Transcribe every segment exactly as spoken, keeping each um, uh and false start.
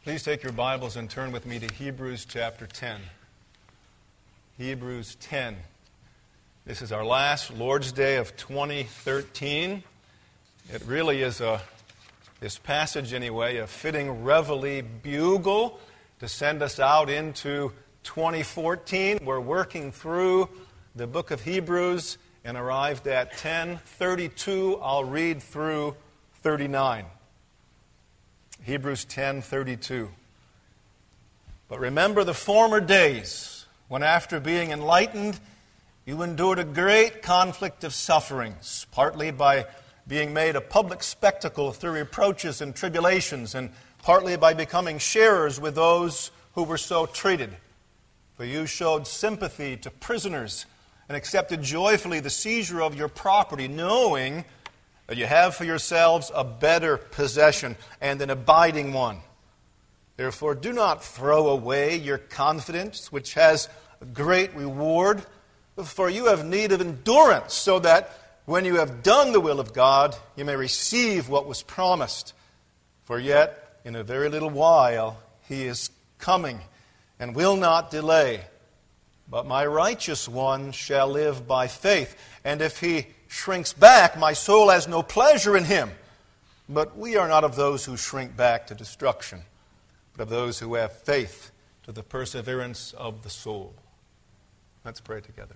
Please take your Bibles and turn with me to Hebrews chapter ten. Hebrews ten. This is our last Lord's Day of twenty thirteen. It really is, a, this passage anyway, a fitting reveille bugle to send us out into twenty fourteen. We're working through the book of Hebrews and arrived at ten thirty-two. I'll read through thirty-nine. Hebrews ten thirty-two. But remember the former days, when after being enlightened, you endured a great conflict of sufferings, partly by being made a public spectacle through reproaches and tribulations, and partly by becoming sharers with those who were so treated. For you showed sympathy to prisoners and accepted joyfully the seizure of your property, knowing that you have for yourselves a better possession and an abiding one. Therefore, do not throw away your confidence, which has a great reward, for you have need of endurance, so that when you have done the will of God, you may receive what was promised. For yet, in a very little while, he is coming and will not delay. But my righteous one shall live by faith, and if he shrinks back, my soul has no pleasure in him. But we are not of those who shrink back to destruction, but of those who have faith to the perseverance of the soul. Let's pray together.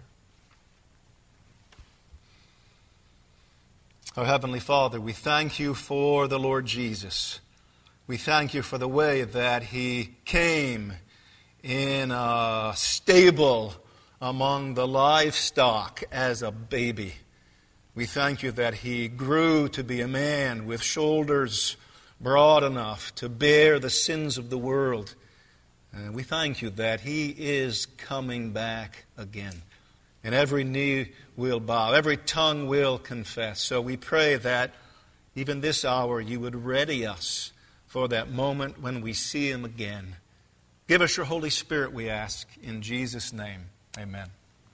Our Heavenly Father, we thank you for the Lord Jesus. We thank you for the way that he came in a stable among the livestock as a baby. We thank you that he grew to be a man with shoulders broad enough to bear the sins of the world. And we thank you that he is coming back again. And every knee will bow, every tongue will confess. So we pray that even this hour you would ready us for that moment when we see him again. Give us your Holy Spirit, we ask, in Jesus' name. Amen.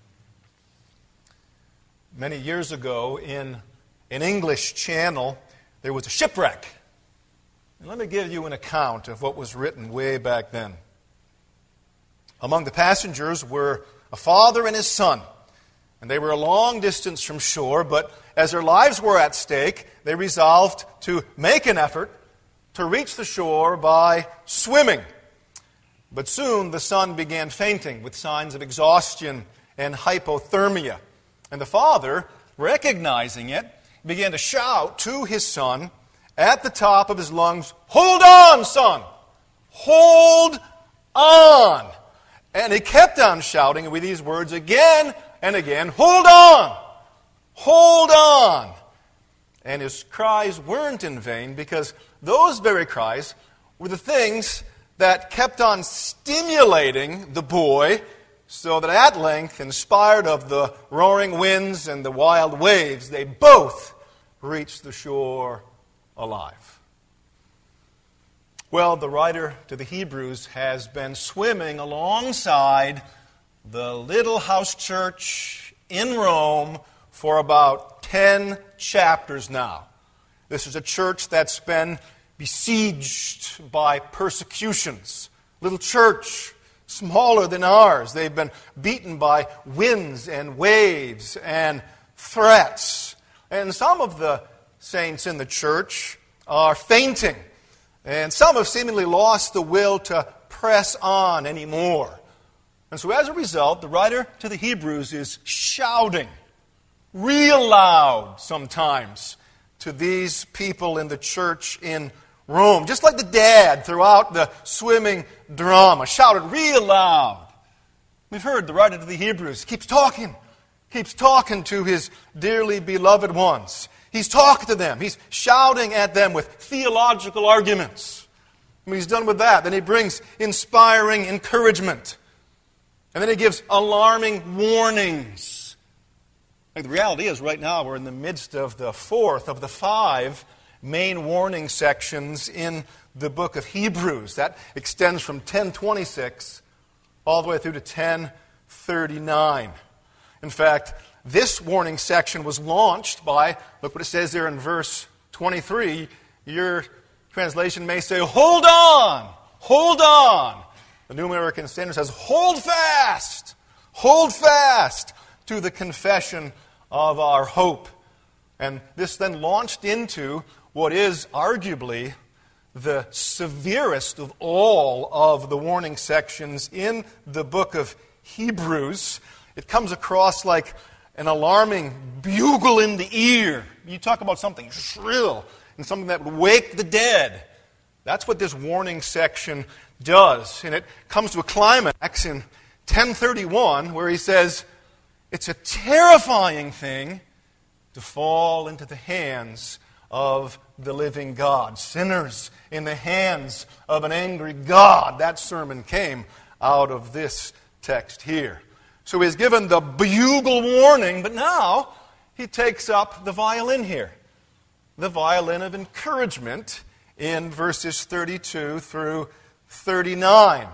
Many years ago in an English channel, there was a shipwreck. And let me give you an account of what was written way back then. Among the passengers were a father and his son. And they were a long distance from shore, but as their lives were at stake, they resolved to make an effort to reach the shore by swimming. But soon the son began fainting with signs of exhaustion and hypothermia. And the father, recognizing it, began to shout to his son at the top of his lungs, "Hold on, son! Hold on!" And he kept on shouting with these words again and again, "Hold on! Hold on!" And his cries weren't in vain, because those very cries were the things that kept on stimulating the boy, so that at length, inspired of the roaring winds and the wild waves, they both reached the shore alive. Well, the writer to the Hebrews has been swimming alongside the little house church in Rome for about ten chapters now. This is a church that's been besieged by persecutions. Little church, smaller than ours. They've been beaten by winds and waves and threats. And some of the saints in the church are fainting. And some have seemingly lost the will to press on anymore. And so as a result, the writer to the Hebrews is shouting real loud sometimes to these people in the church in Rome. Just like the dad throughout the swimming drama shouted real loud. We've heard the writer to the Hebrews keeps talking, keeps talking to his dearly beloved ones. He's talking to them. He's shouting at them with theological arguments. When he's done with that, then he brings inspiring encouragement. And then he gives alarming warnings. Like the reality is, right now we're in the midst of the fourth of the five main warning sections in the book of Hebrews. That extends from ten twenty-six all the way through to ten thirty-nine. In fact, this warning section was launched by, look what it says there in verse twenty-three. Your translation may say, "Hold on! hold on. The New American Standard says, hold fast, hold fast to the confession of our hope. And this then launched into what is arguably the severest of all of the warning sections in the book of Hebrews. It comes across like an alarming bugle in the ear. You talk about something shrill and something that would wake the dead. That's what this warning section does. And it comes to a climax in ten thirty-one where he says, it's a terrifying thing to fall into the hands of the living God. Sinners in the hands of an angry God. That sermon came out of this text here. So he's given the bugle warning, but now he takes up the violin here. The violin of encouragement in verses thirty-two through thirty-nine.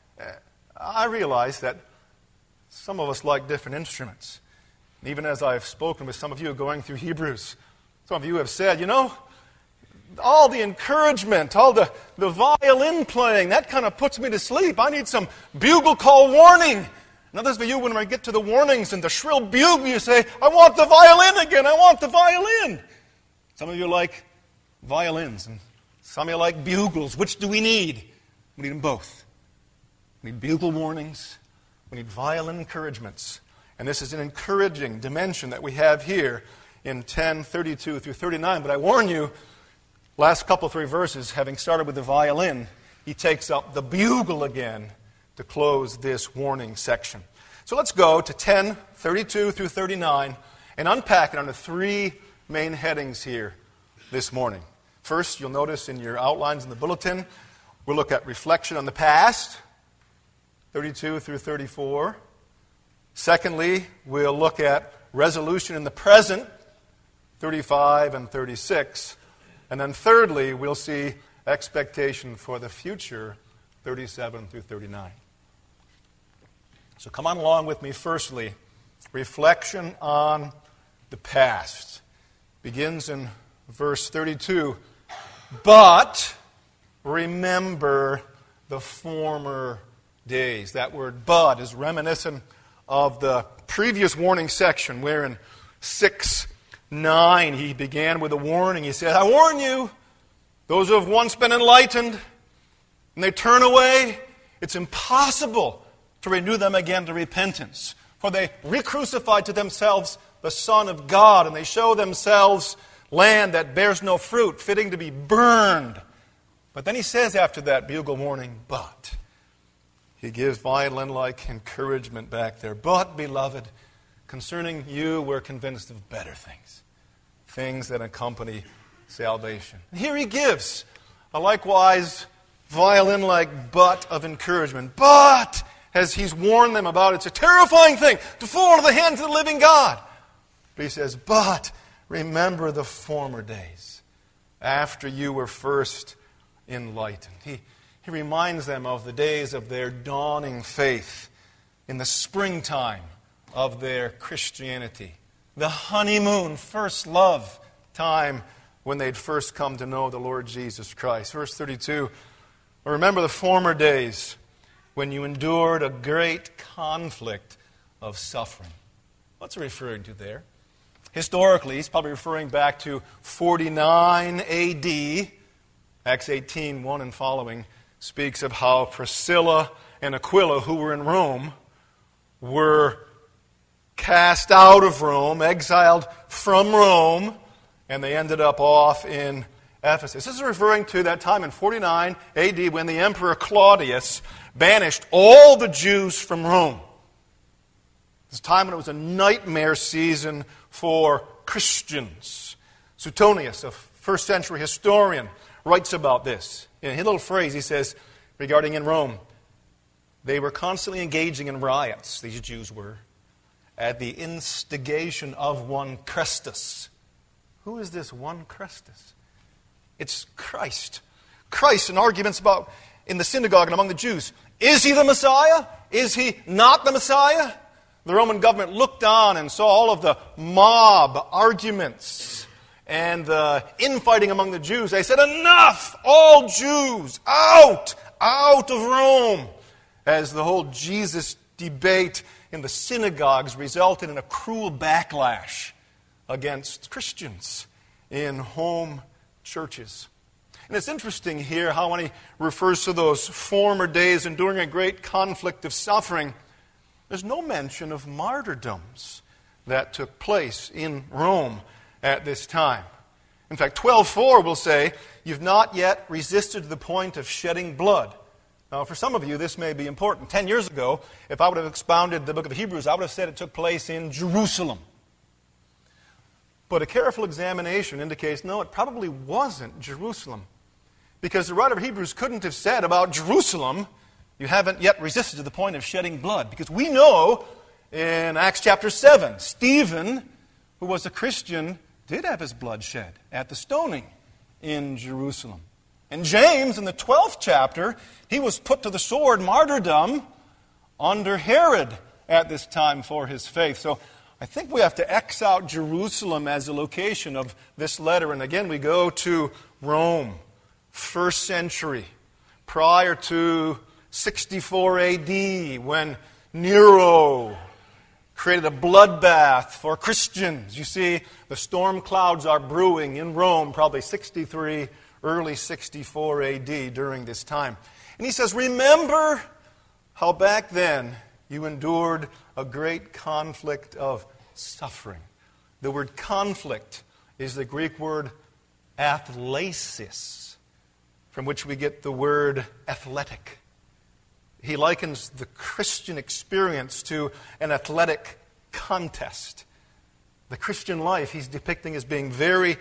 I realize that some of us like different instruments. And even as I've spoken with some of you going through Hebrews, some of you have said, you know, all the encouragement, all the, the violin playing, that kind of puts me to sleep. I need some bugle call warning. And others of you, when I get to the warnings and the shrill bugle, you say, I want the violin again, I want the violin. Some of you like violins, and some of you like bugles. Which do we need? We need them both. We need bugle warnings. We need violin encouragements. And this is an encouraging dimension that we have here in ten thirty-two through thirty-nine. But I warn you, last couple, three verses, having started with the violin, he takes up the bugle again to close this warning section. So let's go to ten thirty-two through thirty-nine and unpack it under three main headings here this morning. First, you'll notice in your outlines in the bulletin, we'll look at reflection on the past, thirty-two through thirty-four. Secondly, we'll look at resolution in the present, thirty-five and thirty-six. And then thirdly, we'll see expectation for the future, thirty-seven through thirty-nine. So come on along with me. Firstly, reflection on the past. Begins in verse thirty-two. But remember the former days. That word but is reminiscent of the previous warning section where in six nine he began with a warning. He said, I warn you, those who have once been enlightened and they turn away, it's impossible to renew them again to repentance. For they re-crucified to themselves the Son of God, and they show themselves land that bears no fruit, fitting to be burned. But then he says after that bugle warning, but. He gives violin-like encouragement back there. But, beloved, concerning you, we're convinced of better things. Things that accompany salvation. And here he gives a likewise violin-like but of encouragement. But, as he's warned them about, it's a terrifying thing to fall into the hands of the living God. But he says, but remember the former days, after you were first enlightened. He, he reminds them of the days of their dawning faith in the springtime of their Christianity. The honeymoon, first love time when they'd first come to know the Lord Jesus Christ. Verse thirty-two, remember the former days when you endured a great conflict of suffering. What's he referring to there? Historically, he's probably referring back to forty-nine A D. Acts eighteen, one and following speaks of how Priscilla and Aquila, who were in Rome, were cast out of Rome, exiled from Rome, and they ended up off in Ephesus. This is referring to that time in forty-nine A D when the Emperor Claudius banished all the Jews from Rome. This time when it was a nightmare season for Christians. Suetonius, a first century historian, writes about this. In his little phrase, he says, regarding in Rome, they were constantly engaging in riots, these Jews were, at the instigation of one Christus. Who is this one Christus? It's Christ. Christ in arguments about in the synagogue and among the Jews. Is he the Messiah? Is he not the Messiah? The Roman government looked on and saw all of the mob arguments and the infighting among the Jews. They said, enough! All Jews! Out! out of Rome, as the whole Jesus debate in the synagogues resulted in a cruel backlash against Christians in home churches. And it's interesting here how when he refers to those former days enduring a great conflict of suffering, there's no mention of martyrdoms that took place in Rome at this time. In fact, twelve four will say, "You've not yet resisted to the point of shedding blood." Now, for some of you, this may be important. Ten years ago, if I would have expounded the book of Hebrews, I would have said it took place in Jerusalem. But a careful examination indicates, no, it probably wasn't Jerusalem. Because the writer of Hebrews couldn't have said about Jerusalem, "You haven't yet resisted to the point of shedding blood." Because we know in Acts chapter seven, Stephen, who was a Christian, did have his blood shed at the stoning in Jerusalem. And James, in the twelfth chapter, he was put to the sword, martyrdom, under Herod at this time for his faith. So I think we have to X out Jerusalem as a location of this letter. And again, we go to Rome, first century, prior to sixty-four A D, when Nero created a bloodbath for Christians. You see, the storm clouds are brewing in Rome, probably sixty-three, early sixty-four A D during this time. And he says, remember how back then you endured a great conflict of suffering. The word conflict is the Greek word athlesis, from which we get the word athletic. He likens the Christian experience to an athletic contest. The Christian life he's depicting as being very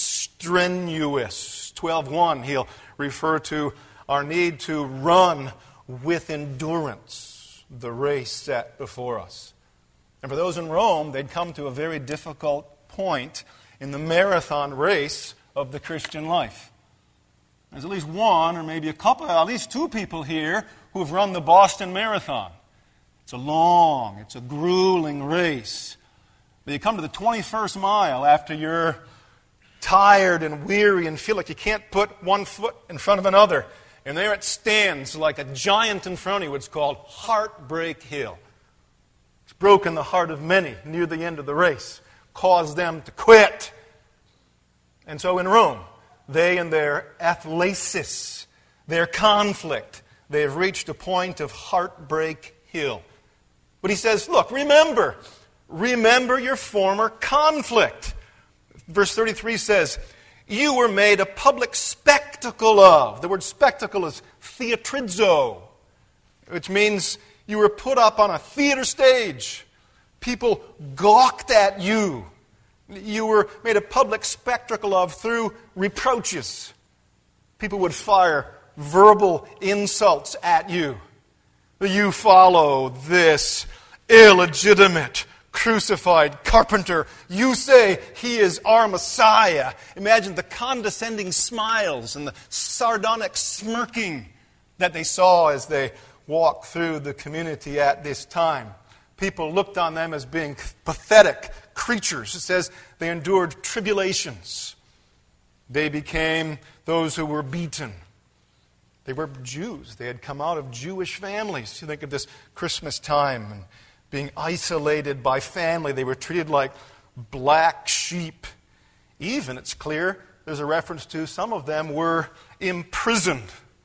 strenuous. twelve one, he'll refer to our need to run with endurance the race set before us. And for those in Rome, they'd come to a very difficult point in the marathon race of the Christian life. There's at least one, or maybe a couple, at least two people here who have run the Boston Marathon. It's a long, it's a grueling race. But you come to the twenty-first mile after you're tired and weary and feel like you can't put one foot in front of another. And there it stands like a giant in front of you. It's called Heartbreak Hill. It's broken the heart of many near the end of the race, caused them to quit. And so in Rome, they and their athlesis, their conflict, they have reached a point of Heartbreak Hill. But he says, look, remember, remember your former conflict. Verse thirty-three says, you were made a public spectacle of. The word spectacle is theatrizo, which means you were put up on a theater stage. People gawked at you. You were made a public spectacle of through reproaches. People would fire verbal insults at you. You follow this illegitimate crucified carpenter. You say he is our Messiah. Imagine the condescending smiles and the sardonic smirking that they saw as they walked through the community at this time. People looked on them as being pathetic creatures. It says they endured tribulations. They became those who were beaten. They were Jews. They had come out of Jewish families. You think of this Christmas time and being isolated by family. They were treated like black sheep. Even, it's clear, there's a reference to some of them were imprisoned.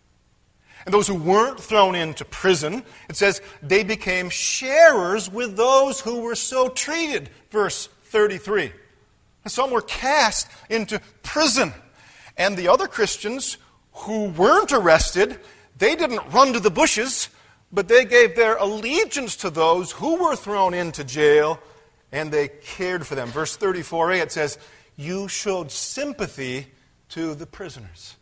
And those who weren't thrown into prison, it says they became sharers with those who were so treated. Verse thirty-three. And some were cast into prison. And the other Christians who weren't arrested, they didn't run to the bushes, but they gave their allegiance to those who were thrown into jail, and they cared for them. Verse thirty-four a, it says, you showed sympathy to the prisoners.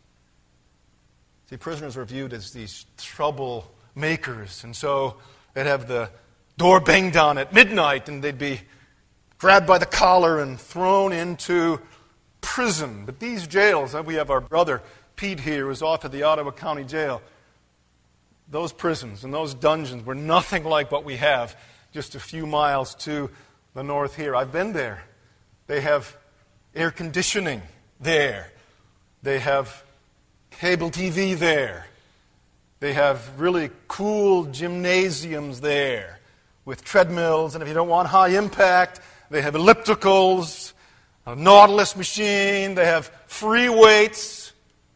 See, prisoners were viewed as these troublemakers, and so they'd have the door banged on at midnight, and they'd be grabbed by the collar and thrown into prison. But these jails, we have our brother Pete here, who's off at the Ottawa County Jail. Those prisons and those dungeons were nothing like what we have just a few miles to the north here. I've been there. They have air conditioning there. They have cable T V there. They have really cool gymnasiums there with treadmills, and if you don't want high impact, they have ellipticals, a Nautilus machine, they have free weights.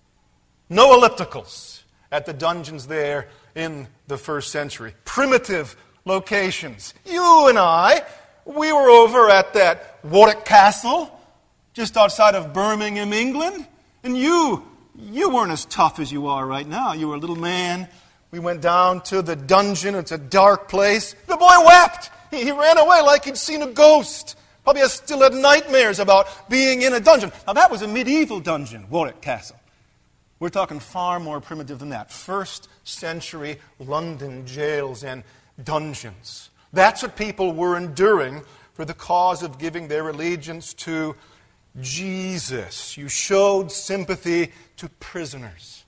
No ellipticals at the dungeons there in the first century. Primitive locations. You and I, we were over at that Warwick Castle just outside of Birmingham, England, and you, you weren't as tough as you are right now. You were a little man. We went down to the dungeon. It's a dark place. The boy wept. He, he ran away like he'd seen a ghost. Probably has still had nightmares about being in a dungeon. Now that was a medieval dungeon, Warwick Castle. We're talking far more primitive than that. First century London jails and dungeons. That's what people were enduring for the cause of giving their allegiance to Jesus. You showed sympathy to prisoners.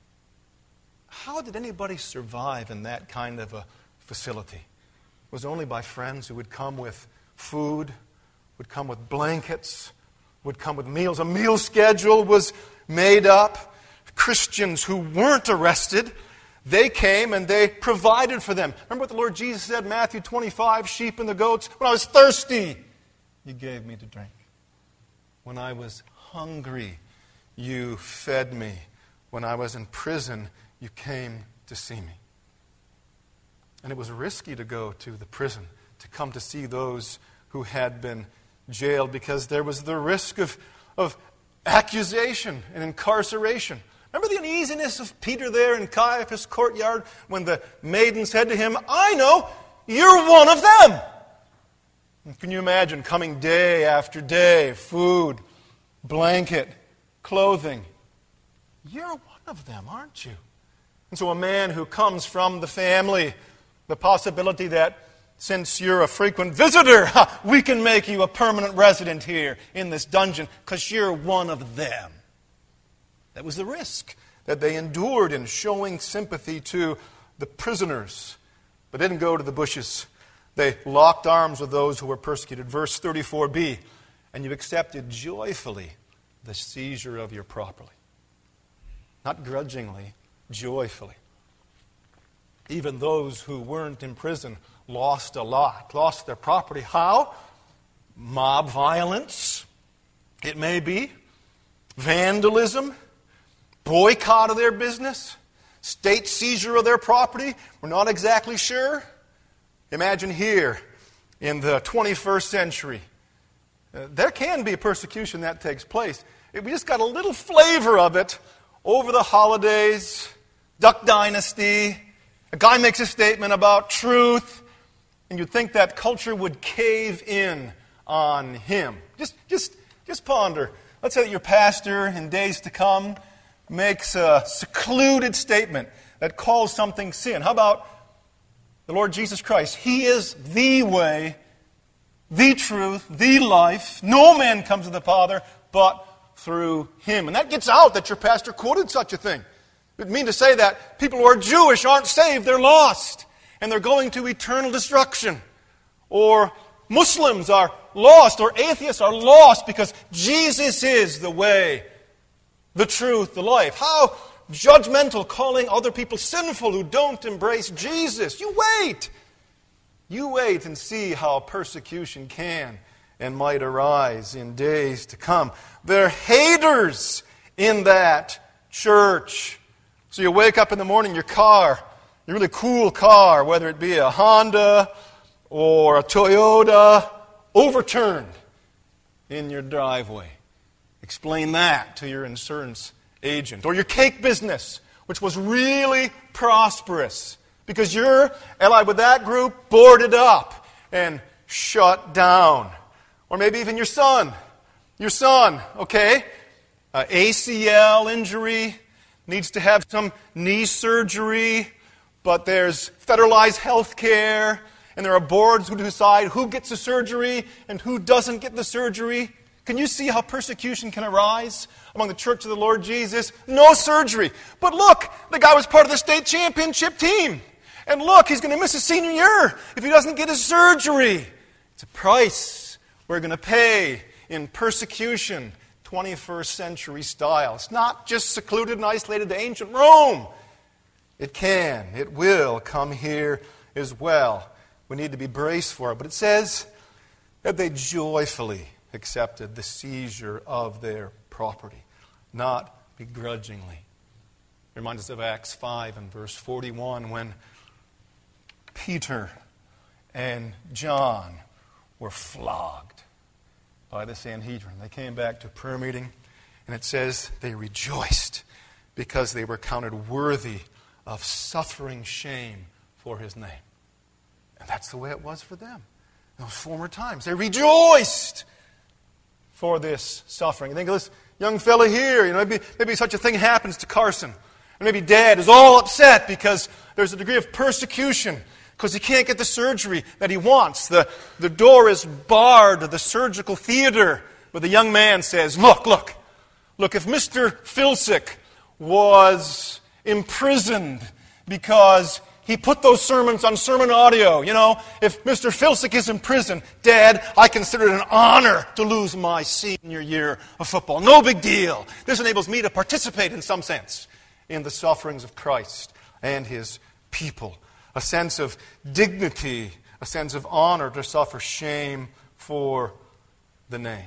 How did anybody survive in that kind of a facility? It was only by friends who would come with food, would come with blankets, would come with meals. A meal schedule was made up. Christians who weren't arrested, they came and they provided for them. Remember what the Lord Jesus said, Matthew twenty-five, sheep and the goats? When I was thirsty, you gave me to drink. When I was hungry, you fed me. When I was in prison, you came to see me. And it was risky to go to the prison, to come to see those who had been jailed, because there was the risk of, of accusation and incarceration. Remember the uneasiness of Peter there in Caiaphas' courtyard when the maiden said to him, I know, you're one of them. And can you imagine coming day after day, food, blanket, clothing? You're one of them, aren't you? And so a man who comes from the family, the possibility that since you're a frequent visitor, we can make you a permanent resident here in this dungeon because you're one of them. That was the risk that they endured in showing sympathy to the prisoners. But they didn't go to the bushes. They locked arms with those who were persecuted. Verse thirty-four b, and you accepted joyfully the seizure of your property. Not grudgingly, joyfully. Even those who weren't in prison lost a lot, lost their property. How? Mob violence, it may be. Vandalism, boycott of their business, state seizure of their property. We're not exactly sure. Imagine here in the twenty-first century, uh, there can be persecution that takes place. We just got a little flavor of it over the holidays, Duck Dynasty. A guy makes a statement about truth, and you'd think that culture would cave in on him. Just, just, just ponder. Let's say that your pastor in days to come makes a secluded statement that calls something sin. How about the Lord Jesus Christ? He is the way, the truth, the life. No man comes to the Father but through Him. And that gets out that your pastor quoted such a thing. It would mean to say that people who are Jewish aren't saved, they're lost, and they're going to eternal destruction. Or Muslims are lost, or atheists are lost because Jesus is the way, the truth, the life. How judgmental, calling other people sinful who don't embrace Jesus. You wait. You wait and see how persecution can and might arise in days to come. There are haters in that church. So you wake up in the morning, your car, your really cool car, whether it be a Honda or a Toyota, overturned in your driveway. Explain that to your insurance agent. Or your cake business, which was really prosperous because you're allied with that group, boarded up and shut down. Or maybe even your son. Your son, okay? Uh, A C L injury, needs to have some knee surgery, but there's federalized health care, and there are boards who decide who gets the surgery and who doesn't get the surgery. Can you see how persecution can arise among the church of the Lord Jesus? No surgery. But look, the guy was part of the state championship team. And look, he's going to miss his senior year if he doesn't get his surgery. It's a price we're going to pay in persecution, twenty-first century style. It's not just secluded and isolated to ancient Rome. It can, it will come here as well. We need to be braced for it. But it says that they joyfully accepted the seizure of their property, not begrudgingly. It reminds us of Acts five and verse forty-one when Peter and John were flogged by the Sanhedrin. They came back to prayer meeting, and it says they rejoiced because they were counted worthy of suffering shame for his name. And that's the way it was for them in those former times. They rejoiced for this suffering. I think of this young fella here, you know, maybe, maybe such a thing happens to Carson. And maybe Dad is all upset because there's a degree of persecution because he can't get the surgery that he wants. The, the door is barred to the surgical theater. But the young man says, look, look, look, if Mister Filsick was imprisoned because he put those sermons on sermon audio, you know, if Mister Filsick is in prison, Dad, I consider it an honor to lose my senior year of football. No big deal. This enables me to participate in some sense in the sufferings of Christ and His people. A sense of dignity, a sense of honor to suffer shame for the name.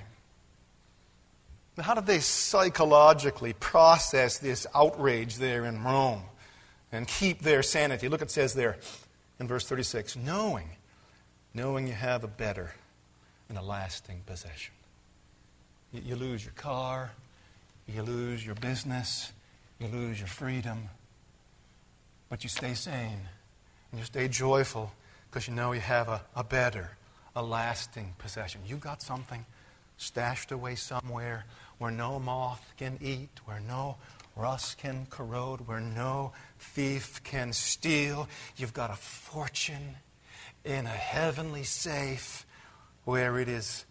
Now, how did they psychologically process this outrage there in Rome and keep their sanity? Look, it says there in verse thirty-six, knowing, knowing you have a better and a lasting possession. You, you lose your car, you lose your business, you lose your freedom, but you stay sane and you stay joyful because you know you have a, a better, a lasting possession. You got something stashed away somewhere where no moth can eat, where no rust can corrode, where no thief can steal. You've got a fortune in a heavenly safe where it is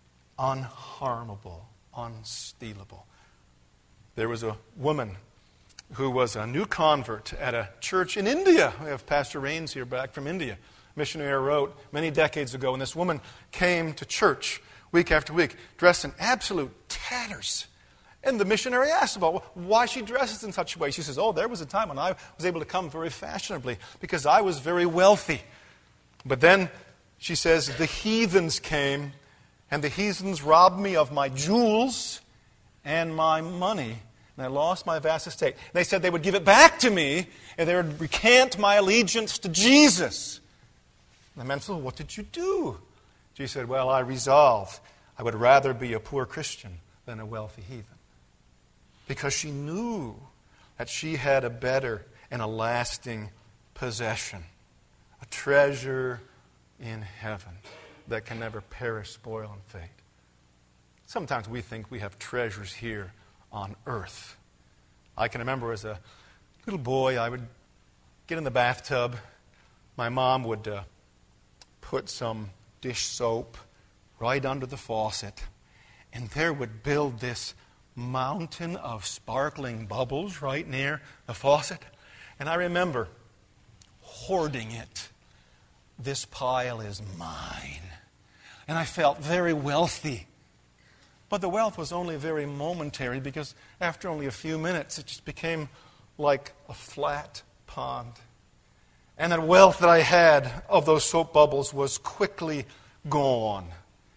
unharmable, unstealable. There was a woman who was a new convert at a church in India. We have Pastor Rains here back from India. Missionary wrote many decades ago, and this woman came to church week after week, dressed in absolute tatters. And the missionary asked about why she dresses in such a way. She says, oh, there was a time when I was able to come very fashionably because I was very wealthy. But then, she says, the heathens came, and the heathens robbed me of my jewels and my money, and I lost my vast estate. And they said they would give it back to me, and they would recant my allegiance to Jesus. And the man said, well, what did you do? She said, well, I resolved I would rather be a poor Christian than a wealthy heathen. Because she knew that she had a better and a lasting possession, a treasure in heaven that can never perish, spoil, and fade. Sometimes we think we have treasures here on earth. I can remember as a little boy, I would get in the bathtub. My mom would uh, put some dish soap right under the faucet, and there would build this mountain of sparkling bubbles right near the faucet. And I remember hoarding it. This pile is mine. And I felt very wealthy. But the wealth was only very momentary because after only a few minutes it just became like a flat pond. And that wealth that I had of those soap bubbles was quickly gone.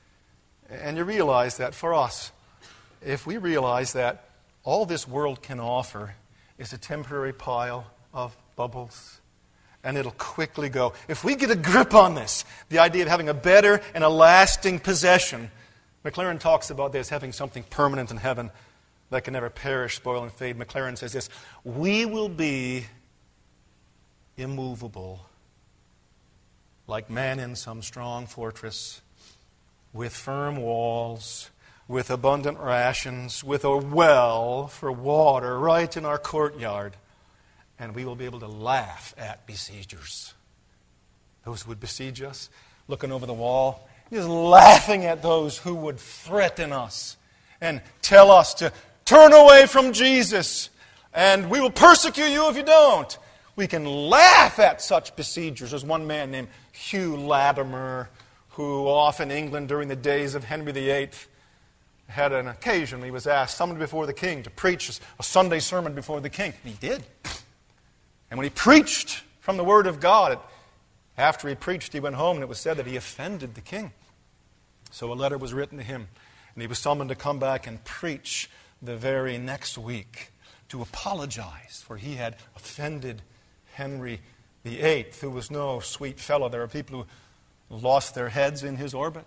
And you realize that for us, if we realize that all this world can offer is a temporary pile of bubbles, and it'll quickly go. If we get a grip on this, the idea of having a better and a lasting possession, McLaren talks about this, having something permanent in heaven that can never perish, spoil, and fade. McLaren says this, we will be immovable, like man in some strong fortress, with firm walls, with abundant rations, with a well for water right in our courtyard. And we will be able to laugh at besiegers. Those who would besiege us, looking over the wall, just laughing at those who would threaten us and tell us to turn away from Jesus, and we will persecute you if you don't. We can laugh at such besiegers. There's one man named Hugh Latimer, who off in England during the days of Henry the Eighth had an occasion. He was asked, summoned before the king, to preach a Sunday sermon before the king. He did. And when he preached from the Word of God, it, after he preached, he went home, and it was said that he offended the king. So a letter was written to him, and he was summoned to come back and preach the very next week to apologize, for he had offended Henry the Eighth, who was no sweet fellow. There are people who lost their heads in his orbit.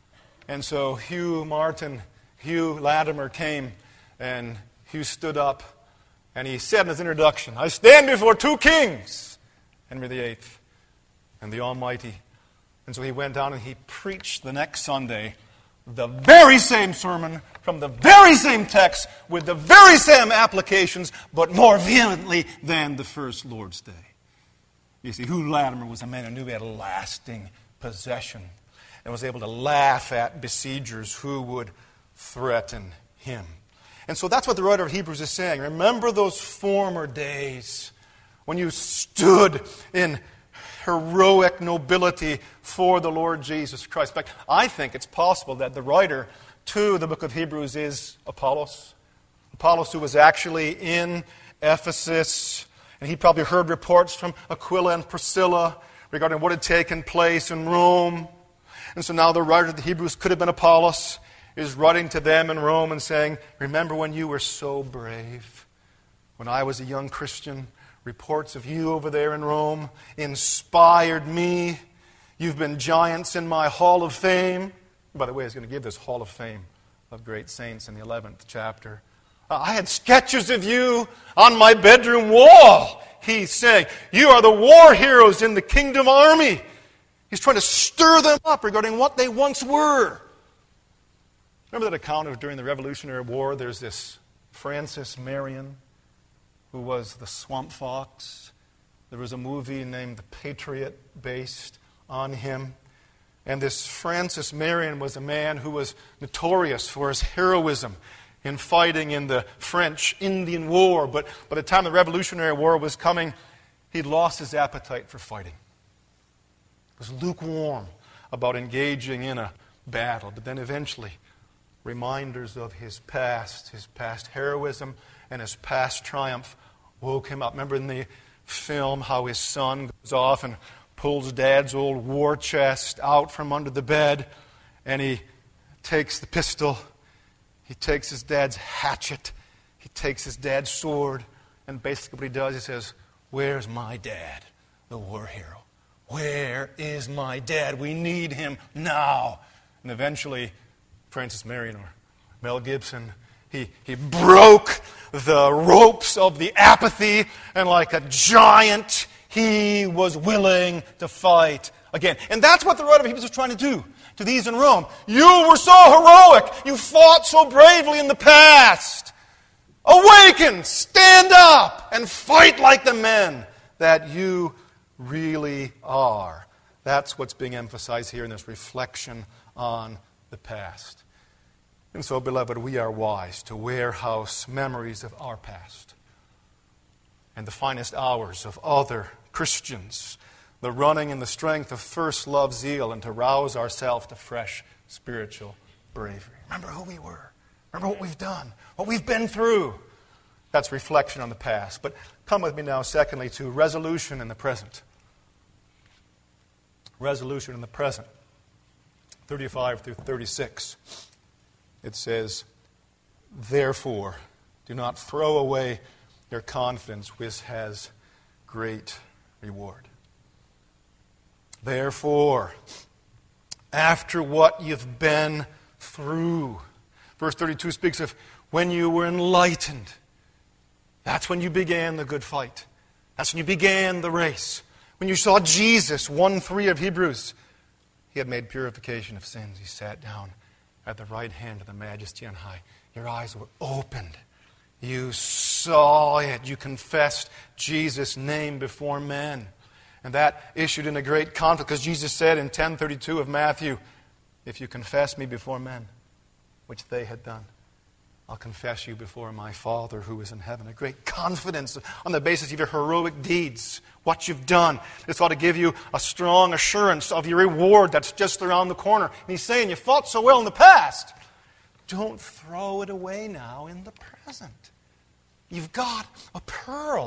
And so Hugh Martin, Hugh Latimer came, and Hugh stood up, and he said in his introduction, "I stand before two kings, Henry the Eighth and the Almighty." And so he went down and he preached the next Sunday the very same sermon from the very same text with the very same applications, but more vehemently than the first Lord's Day. You see, Hugh Latimer was a man who knew he had a lasting possession and was able to laugh at besiegers who would threaten him. And so that's what the writer of Hebrews is saying. Remember those former days when you stood in heroic nobility for the Lord Jesus Christ. In fact, I think it's possible that the writer to the book of Hebrews is Apollos. Apollos, who was actually in Ephesus, and he probably heard reports from Aquila and Priscilla regarding what had taken place in Rome. And so now the writer of the Hebrews could have been Apollos, is writing to them in Rome and saying, "Remember when you were so brave? When I was a young Christian, reports of you over there in Rome inspired me. You've been giants in my hall of fame." By the way, he's going to give this hall of fame of great saints in the eleventh chapter. "I had sketches of you on my bedroom wall," he's saying. "You are the war heroes in the kingdom army." He's trying to stir them up regarding what they once were. Remember that account of during the Revolutionary War, there's this Francis Marion, who was the swamp fox. There was a movie named The Patriot based on him. And this Francis Marion was a man who was notorious for his heroism in fighting in the French Indian War. But by the time the Revolutionary War was coming, he'd lost his appetite for fighting. He was lukewarm about engaging in a battle. But then eventually, reminders of his past, his past heroism and his past triumph woke him up. Remember in the film how his son goes off and pulls Dad's old war chest out from under the bed, and he takes the pistol, he takes his dad's hatchet, he takes his dad's sword, and basically what he does, he says, "Where's my dad, the war hero? Where is my dad? We need him now." And eventually, Francis Marion or Mel Gibson, he, he broke the ropes of the apathy, and like a giant, he was willing to fight again. And that's what the writer of Hebrews was trying to do to these in Rome. You were so heroic. You fought so bravely in the past. Awaken, stand up, and fight like the men that you really are. That's what's being emphasized here in this reflection on the past. And so, beloved, we are wise to warehouse memories of our past and the finest hours of other Christians, the running in the strength of first love zeal, and to rouse ourselves to fresh spiritual bravery. Remember who we were. Remember what we've done, what we've been through. That's reflection on the past. But come with me now, secondly, to resolution in the present. Resolution in the present. thirty-five through thirty-six. It says, "Therefore, do not throw away your confidence, which has great reward." Therefore, after what you've been through. Verse thirty-two speaks of when you were enlightened. That's when you began the good fight. That's when you began the race. When you saw Jesus, one three of Hebrews, he had made purification of sins. He sat down at the right hand of the Majesty on high. Your eyes were opened. You saw it. You confessed Jesus' name before men. And that issued in a great conflict, because Jesus said in ten thirty-two of Matthew, "If you confess me before men, which they had done, I'll confess you before my Father who is in heaven." A great confidence on the basis of your heroic deeds, what you've done. This ought to give you a strong assurance of your reward that's just around the corner. And he's saying, you fought so well in the past. Don't throw it away now in the present. You've got a pearl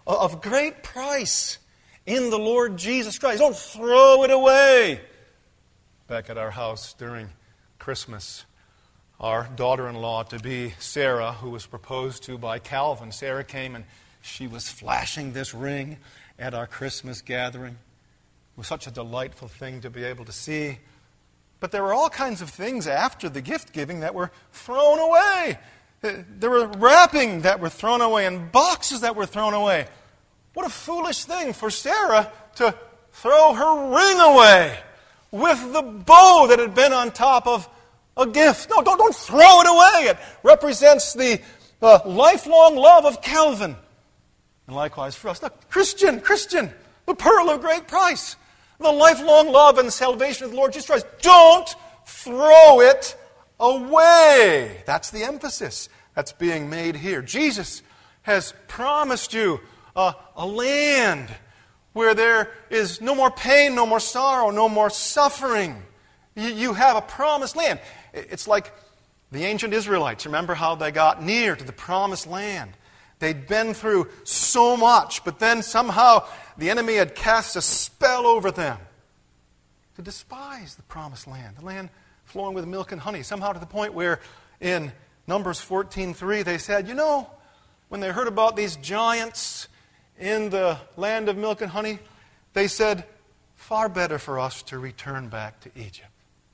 of great price in the Lord Jesus Christ. Don't throw it away. Back at our house during Christmas, our daughter-in-law to be, Sarah, who was proposed to by Calvin, Sarah came and she was flashing this ring at our Christmas gathering. It was such a delightful thing to be able to see. But there were all kinds of things after the gift giving that were thrown away. There were wrapping that were thrown away and boxes that were thrown away. What a foolish thing for Sarah to throw her ring away with the bow that had been on top of a gift. No, don't, don't throw it away. It represents the uh, lifelong love of Calvin. And likewise for us. Look, Christian, Christian, the pearl of great price. The lifelong love and salvation of the Lord Jesus Christ. Don't throw it away. That's the emphasis that's being made here. Jesus has promised you a, a land where there is no more pain, no more sorrow, no more suffering. You, you have a promised land. It's like the ancient Israelites. Remember how they got near to the promised land? They'd been through so much, but then somehow the enemy had cast a spell over them to despise the promised land, the land flowing with milk and honey, somehow to the point where in Numbers fourteen three they said, you know, when they heard about these giants in the land of milk and honey, they said, far better for us to return back to Egypt.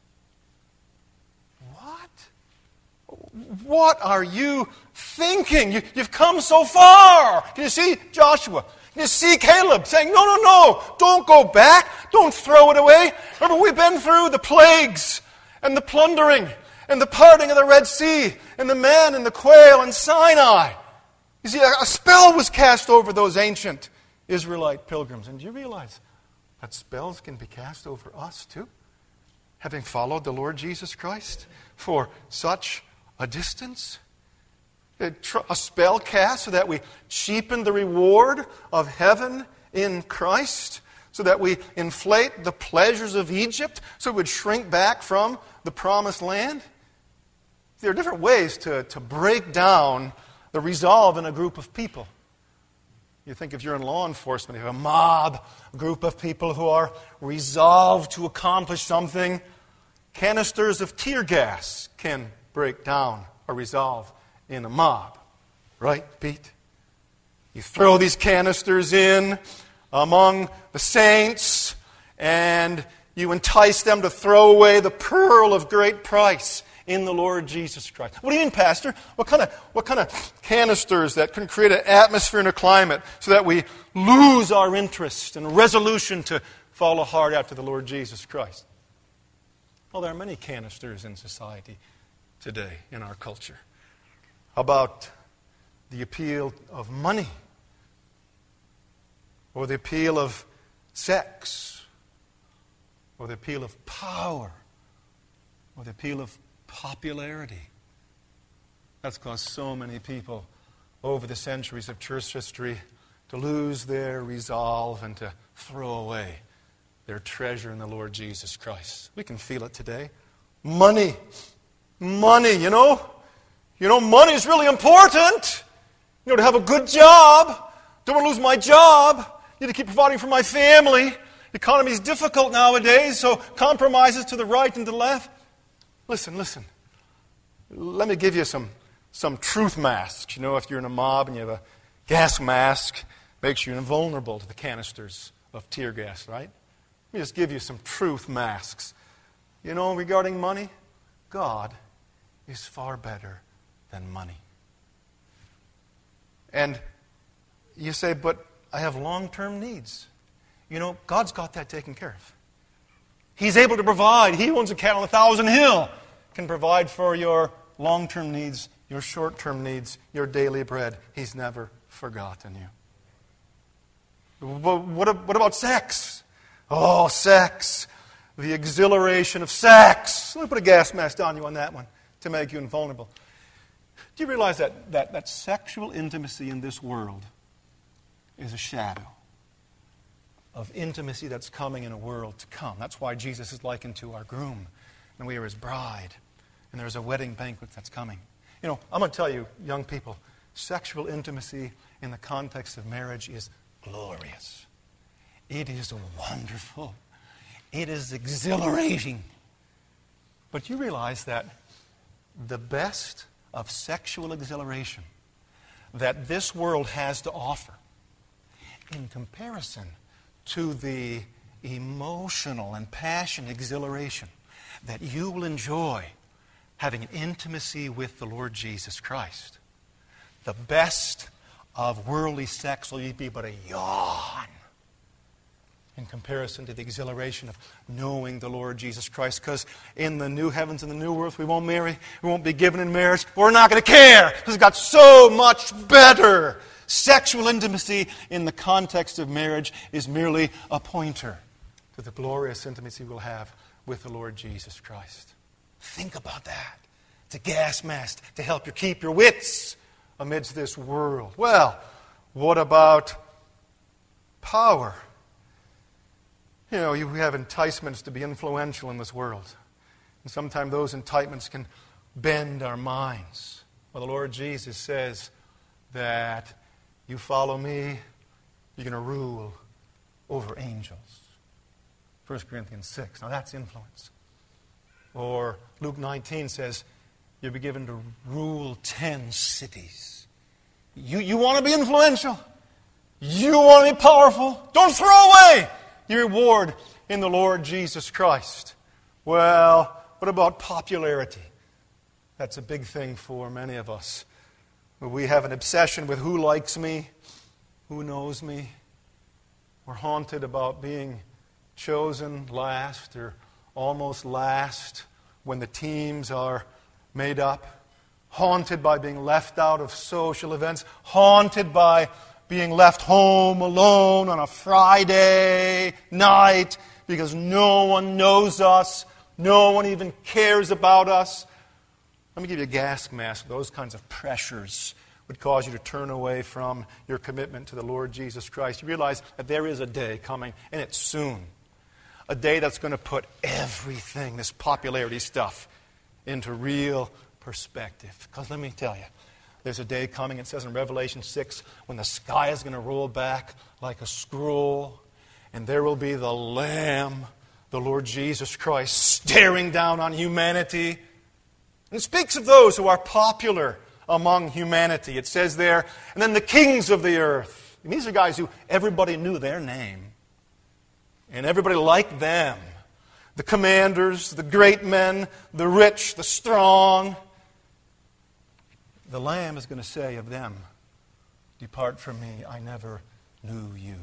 What? What are you thinking? You, you've come so far. Can you see Joshua? Can you see Caleb saying, no, no, no, don't go back. Don't throw it away. Remember, we've been through the plagues and the plundering and the parting of the Red Sea and the man and the quail and Sinai. You see, a spell was cast over those ancient Israelite pilgrims. And do you realize that spells can be cast over us too? Having followed the Lord Jesus Christ for such a distance? A spell cast so that we cheapen the reward of heaven in Christ, so that we inflate the pleasures of Egypt, so we would shrink back from the promised land. There are different ways to, to break down the resolve in a group of people. You think if you're in law enforcement, you have a mob, a group of people who are resolved to accomplish something. Canisters of tear gas can break down a resolve in a mob. Right, Pete? You throw these canisters in among the saints and you entice them to throw away the pearl of great price in the Lord Jesus Christ. What do you mean, Pastor? What kind of what kind of canisters that can create an atmosphere and a climate so that we lose our interest and resolution to follow hard after the Lord Jesus Christ? Well, there are many canisters in society today, in our culture. How about the appeal of money? Or the appeal of sex? Or the appeal of power? Or the appeal of popularity? That's caused so many people over the centuries of church history to lose their resolve and to throw away their treasure in the Lord Jesus Christ. We can feel it today. Money. Money, you know. You know, money is really important. You know, to have a good job. Don't want to lose my job. Need to keep providing for my family. The economy is difficult nowadays, so compromises to the right and to the left. Listen, listen. Let me give you some, some truth masks. You know, if you're in a mob and you have a gas mask, makes you invulnerable to the canisters of tear gas, right? Let me just give you some truth masks. You know, regarding money, God is far better than money. And you say, but I have long-term needs. You know, God's got that taken care of. He's able to provide. He owns a cattle on a thousand hill. Can provide for your long-term needs, your short-term needs, your daily bread. He's never forgotten you. What about sex? Oh, sex. The exhilaration of sex. Let me put a gas mask on you on that one to make you invulnerable. Do you realize that, that, that sexual intimacy in this world is a shadow of intimacy that's coming in a world to come? That's why Jesus is likened to our groom, and we are his bride, and there's a wedding banquet that's coming. You know, I'm going to tell you, young people, sexual intimacy in the context of marriage is glorious. It is wonderful. It is exhilarating. But you realize that the best of sexual exhilaration that this world has to offer, in comparison to the emotional and passionate exhilaration that you will enjoy having an intimacy with the Lord Jesus Christ, the best of worldly sex will be but a yawn in comparison to the exhilaration of knowing the Lord Jesus Christ. Because in the new heavens and the new earth, we won't marry, we won't be given in marriage, we're not going to care, because it's got so much better. Sexual intimacy in the context of marriage is merely a pointer to the glorious intimacy we'll have with the Lord Jesus Christ. Think about that. It's a gas mask to help you keep your wits amidst this world. Well, what about power? You know, you have enticements to be influential in this world. And sometimes those enticements can bend our minds. Well, the Lord Jesus says that you follow me, you're going to rule over angels. First Corinthians six. Now that's influence. Or Luke nineteen says you'll be given to rule ten cities. You, you want to be influential? You want to be powerful? Don't throw away your reward in the Lord Jesus Christ. Well, what about popularity? That's a big thing for many of us. We have an obsession with who likes me, who knows me. We're haunted about being chosen last or almost last when the teams are made up. Haunted by being left out of social events. Haunted by being left home alone on a Friday night because no one knows us, no one even cares about us. Let me give you a gas mask. Those kinds of pressures would cause you to turn away from your commitment to the Lord Jesus Christ. You realize that there is a day coming, and it's soon. A day that's going to put everything, this popularity stuff, into real perspective. Because let me tell you, there's a day coming, it says in Revelation six, when the sky is going to roll back like a scroll, and there will be the Lamb, the Lord Jesus Christ, staring down on humanity. And it speaks of those who are popular among humanity. It says there, and then the kings of the earth. And these are guys who everybody knew their name. And everybody liked them. The commanders, the great men, the rich, the strong. The Lamb is going to say of them, "Depart from me, I never knew you."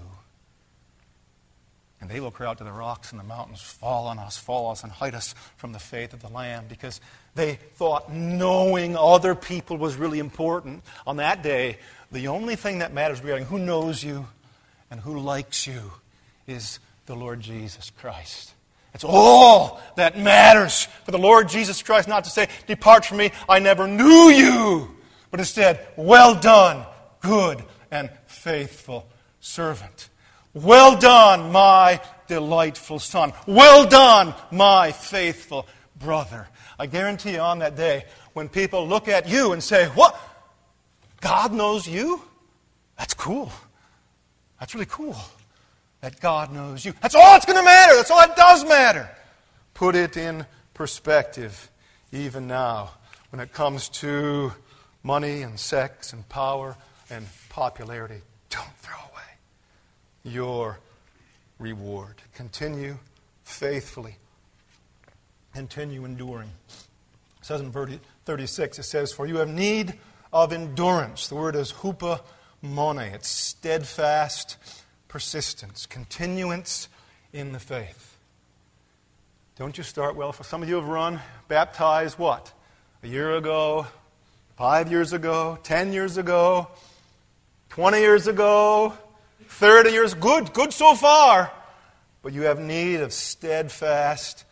And they will cry out to the rocks and the mountains, "Fall on us, fall on us, and hide us from the faith of the Lamb." Because they thought knowing other people was really important. On that day, the only thing that matters regarding who knows you and who likes you is the Lord Jesus Christ. It's all that matters for the Lord Jesus Christ, not to say, "Depart from me, I never knew you," but instead, "Well done, good and faithful servant. Well done, my delightful son. Well done, my faithful brother." I guarantee you on that day, when people look at you and say, "What? God knows you? That's cool. That's really cool. That God knows you." That's all that's going to matter. That's all that does matter. Put it in perspective, even now, when it comes to money and sex and power and popularity. Don't throw away your reward. Continue faithfully. Continue enduring. It says in verse thirty-six, it says, "For you have need of endurance." The word is hupomone. It's steadfast persistence, continuance in the faith. Don't you start well? For some of you have run, baptized what? A year ago, five years ago, ten years ago, twenty years ago, thirty years. Good, good so far. But you have need of steadfast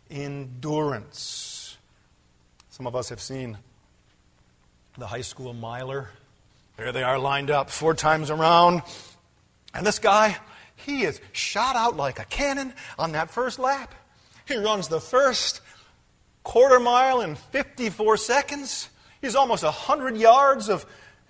endurance. Some of us have seen the high school miler. There they are lined up four times around. And this guy, he is shot out like a cannon on that first lap. He runs the first quarter mile in fifty-four seconds. He's almost one hundred yards of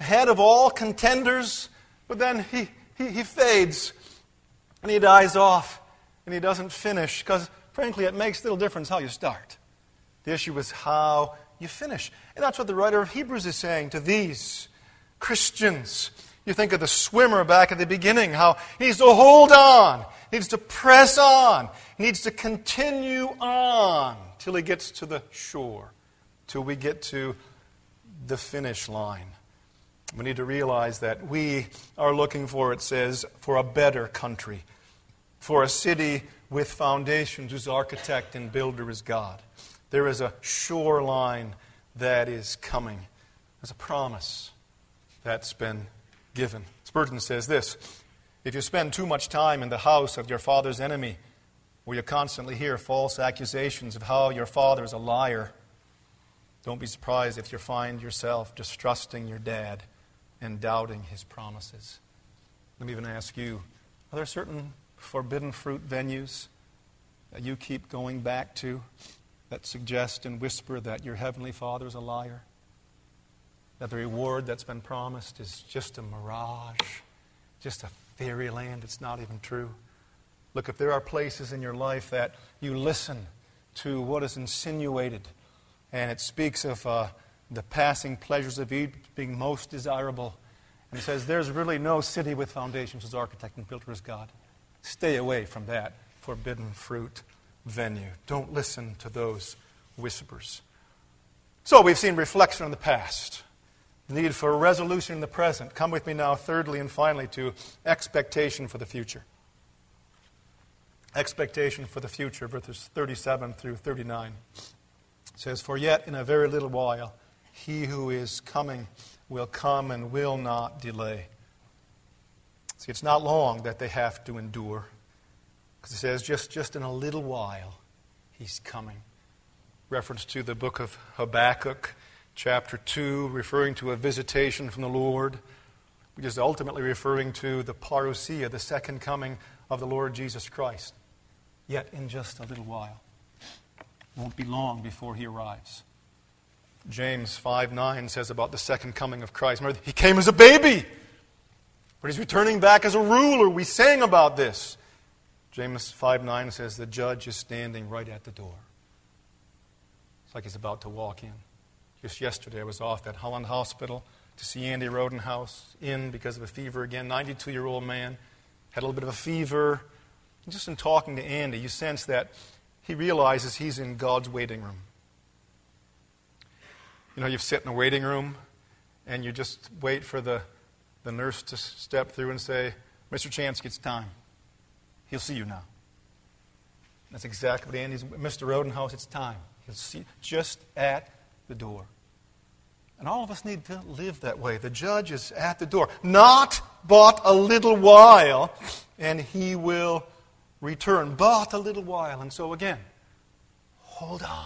head of all contenders, but then he, he, he fades and he dies off and he doesn't finish because, frankly, it makes little difference how you start. The issue is how you finish. And that's what the writer of Hebrews is saying to these Christians. You think of the swimmer back at the beginning, how he needs to hold on, he needs to press on, he needs to continue on till he gets to the shore, till we get to the finish line. We need to realize that we are looking for, it says, for a better country, for a city with foundations whose architect and builder is God. There is a shoreline that is coming. There's a promise that's been given. Spurgeon says this: if you spend too much time in the house of your father's enemy, where you constantly hear false accusations of how your father is a liar, don't be surprised if you find yourself distrusting your dad and doubting his promises. Let me even ask you, are there certain forbidden fruit venues that you keep going back to that suggest and whisper that your heavenly Father is a liar? That the reward that's been promised is just a mirage, just a fairyland, it's not even true. Look, if there are places in your life that you listen to what is insinuated, and it speaks of uh, the passing pleasures of Eve being most desirable, and it says there's really no city with foundations as architect and builder as God, stay away from that forbidden fruit venue. Don't listen to those whispers. So we've seen reflection on the past, the need for resolution in the present. Come with me now, thirdly and finally, to expectation for the future. Expectation for the future, verses thirty-seven through thirty-nine. It says, for yet in a very little while he who is coming will come and will not delay. See, it's not long that they have to endure. Because it says, just, just in a little while, he's coming. Reference to the book of Habakkuk, chapter two, referring to a visitation from the Lord, which is ultimately referring to the parousia, the second coming of the Lord Jesus Christ. Yet in just a little while. It won't be long before he arrives. James five nine says about the second coming of Christ, remember, he came as a baby, but he's returning back as a ruler. We sang about this. James five nine says the judge is standing right at the door. It's like he's about to walk in. Just yesterday I was off at Holland Hospital to see Andy Rodenhouse in because of a fever again. ninety-two-year-old man, had a little bit of a fever. And just in talking to Andy, you sense that he realizes he's in God's waiting room. You know, you sit in a waiting room and you just wait for the, the nurse to step through and say, Mister Chansky, it's time. He'll see you now. That's exactly what Andy's, Mister Rodenhouse, it's time. He'll see just at the door. And all of us need to live that way. The judge is at the door. Not but a little while, and he will return. But a little while. And so again, hold on.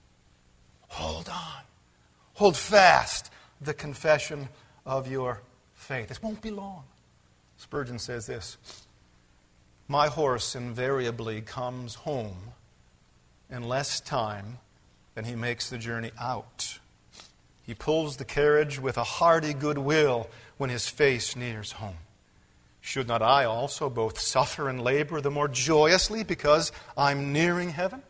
Hold on. Hold fast the confession of your faith. This won't be long. Spurgeon says this: my horse invariably comes home in less time than he makes the journey out. He pulls the carriage with a hearty good will when his face nears home. Should not I also both suffer and labor the more joyously because I'm nearing heaven?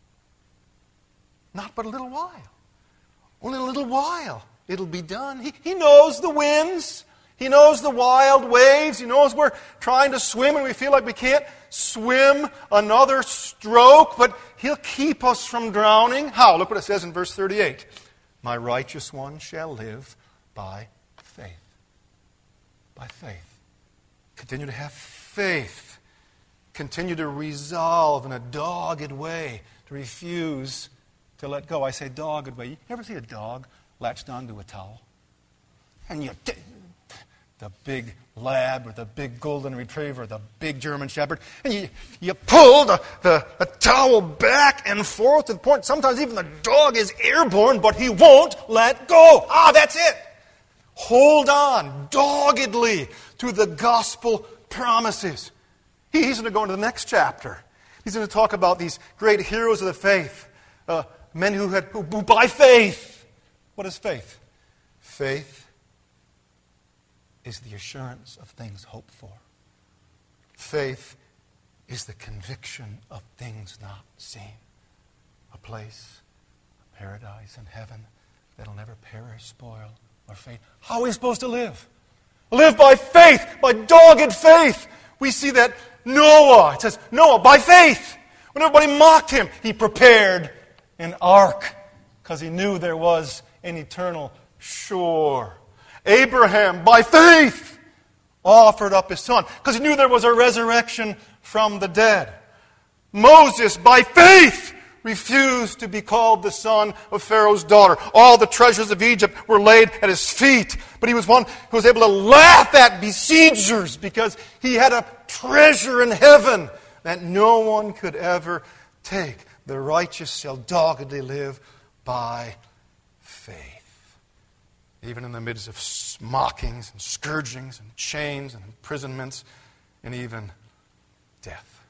Not but a little while. Only a little while. It'll be done. He, he knows the winds. He knows the wild waves. He knows we're trying to swim and we feel like we can't swim another stroke, but He'll keep us from drowning. How? Look what it says in verse thirty-eight. My righteous one shall live by faith. By faith. Continue to have faith. Continue to resolve in a dogged way to refuse to let go. I say dogged way. You ever see a dog latched onto a towel? And you, the big lab or the big golden retriever, the big German shepherd, and you, you pull the, the, the towel back and forth to the point sometimes even the dog is airborne, but he won't let go. Ah, that's it. Hold on doggedly to the gospel promises. He, he's going to go into the next chapter. He's going to talk about these great heroes of the faith. Uh, men who had, who, who by faith. What is faith? Faith is the assurance of things hoped for. Faith is the conviction of things not seen. A place, a paradise in heaven that'll never perish, spoil, or fade. How are we supposed to live? Live by faith, by dogged faith. We see that Noah, it says, Noah, by faith. When everybody mocked him, he prepared an ark because he knew there was an eternal shore. Abraham, by faith, offered up his son because he knew there was a resurrection from the dead. Moses, by faith, refused to be called the son of Pharaoh's daughter. All the treasures of Egypt were laid at his feet. But he was one who was able to laugh at besiegers because he had a treasure in heaven that no one could ever take. The righteous shall doggedly live by faith. Even in the midst of mockings and scourgings and chains and imprisonments and even death.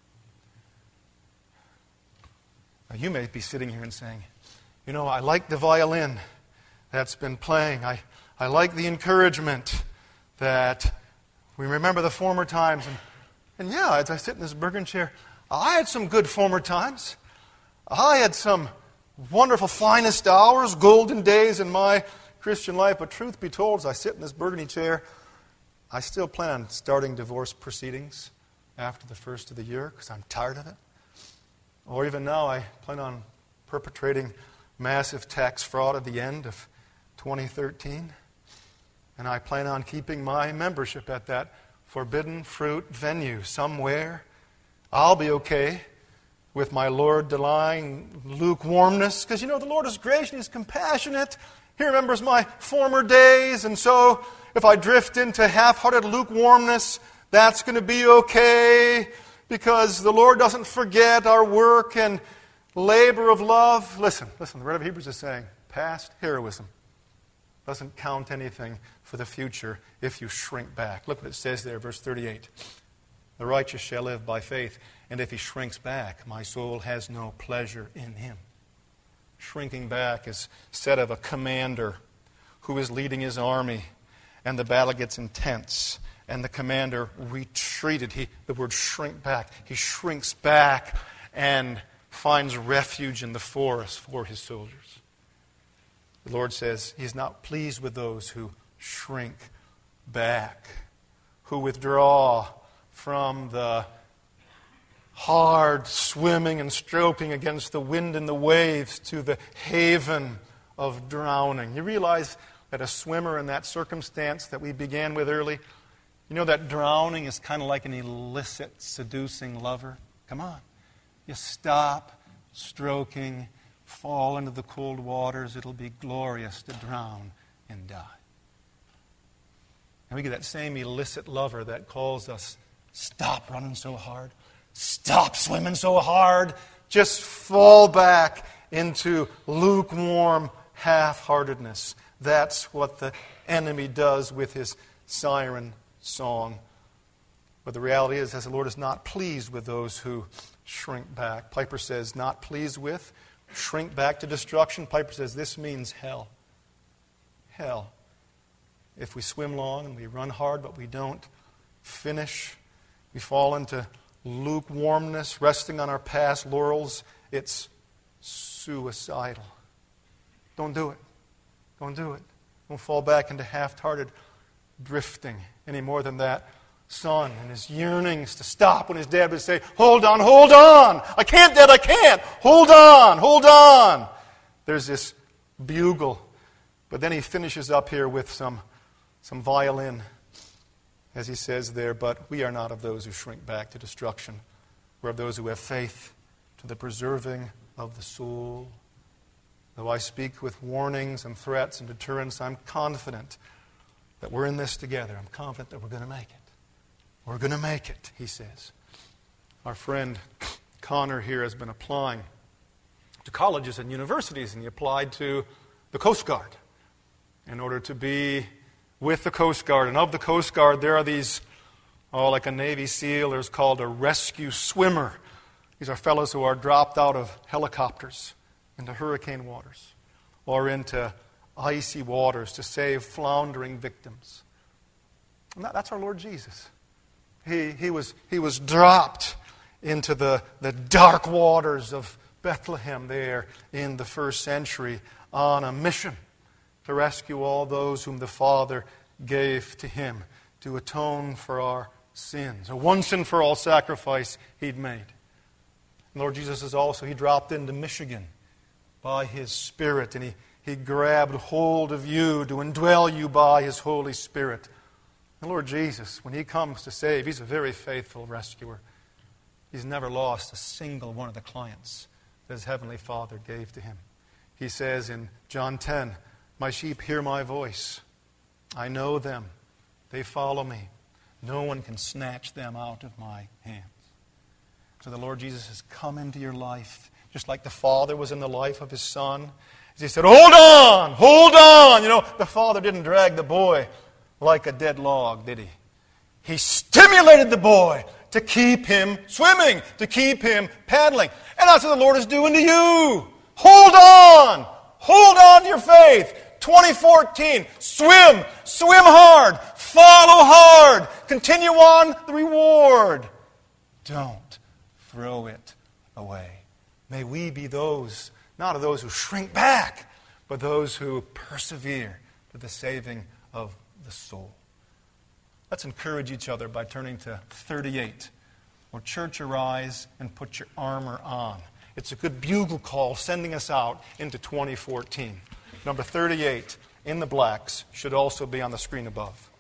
Now you may be sitting here and saying, you know, I like the violin that's been playing. I, I like the encouragement that we remember the former times. And, and yeah, as I sit in this Bergen chair, I had some good former times. I had some wonderful finest hours, golden days in my Christian life. But truth be told, as I sit in this burgundy chair, I still plan on starting divorce proceedings after the first of the year because I'm tired of it. Or even now, I plan on perpetrating massive tax fraud at the end of twenty thirteen. And I plan on keeping my membership at that forbidden fruit venue somewhere. I'll be okay with my Lord denying lukewarmness because, you know, the Lord is gracious and He's compassionate. He remembers my former days, and so if I drift into half-hearted lukewarmness, that's going to be okay because the Lord doesn't forget our work and labor of love. Listen, listen, the writer of Hebrews is saying, past heroism doesn't count anything for the future if you shrink back. Look what it says there, verse thirty-eight. The righteous shall live by faith, and if he shrinks back, my soul has no pleasure in him. Shrinking back is said of a commander who is leading his army, and the battle gets intense, and the commander retreated. He, the word shrink back. He shrinks back and finds refuge in the forest for his soldiers. The Lord says He's not pleased with those who shrink back, who withdraw from the hard swimming and stroking against the wind and the waves to the haven of drowning. You realize that a swimmer in that circumstance that we began with early, you know that drowning is kind of like an illicit, seducing lover. Come on. You stop stroking, fall into the cold waters. It'll be glorious to drown and die. And we get that same illicit lover that calls us, stop running so hard. Stop swimming so hard. Just fall back into lukewarm half-heartedness. That's what the enemy does with his siren song. But the reality is, as the Lord is not pleased with those who shrink back. Piper says, not pleased with, shrink back to destruction. Piper says, this means hell. Hell. If we swim long and we run hard, but we don't finish, we fall into lukewarmness, resting on our past laurels, it's suicidal. Don't do it. Don't do it. Don't fall back into half-hearted drifting any more than that son and his yearnings to stop when his dad would say, hold on, hold on. I can't, Dad, I can't. Hold on, hold on. There's this bugle. But then he finishes up here with some, some violin. As he says there, but we are not of those who shrink back to destruction. We're of those who have faith to the preserving of the soul. Though I speak with warnings and threats and deterrence, I'm confident that we're in this together. I'm confident that we're going to make it. We're going to make it, he says. Our friend Connor here has been applying to colleges and universities, and he applied to the Coast Guard in order to be with the Coast Guard. And of the Coast Guard, there are these, oh, like a Navy SEAL, there's called a rescue swimmer. These are fellows who are dropped out of helicopters into hurricane waters or into icy waters to save floundering victims. And that, that's our Lord Jesus. He, he, was, he was dropped into the, the dark waters of Bethlehem there in the first century on a mission to rescue all those whom the Father gave to him to atone for our sins. A once and for all sacrifice he'd made. And Lord Jesus is also, he dropped into Michigan by his Spirit, and he, he grabbed hold of you to indwell you by his Holy Spirit. And Lord Jesus, when he comes to save, he's a very faithful rescuer. He's never lost a single one of the clients that his Heavenly Father gave to him. He says in John ten, "My sheep hear my voice. I know them. They follow me. No one can snatch them out of my hands." So the Lord Jesus has come into your life, just like the Father was in the life of his Son. As he said, "Hold on, hold on." You know, the Father didn't drag the boy like a dead log, did he? He stimulated the boy to keep him swimming, to keep him paddling. And that's what the Lord is doing to you. Hold on. Hold on to your faith. twenty fourteen. Swim. Swim hard. Follow hard. Continue on the reward. Don't throw it away. May we be those, not of those who shrink back, but those who persevere to the saving of the soul. Let's encourage each other by turning to thirty-eight. Or church, arise and put your armor on. It's a good bugle call sending us out into twenty fourteen. Number thirty-eight in the blacks should also be on the screen above.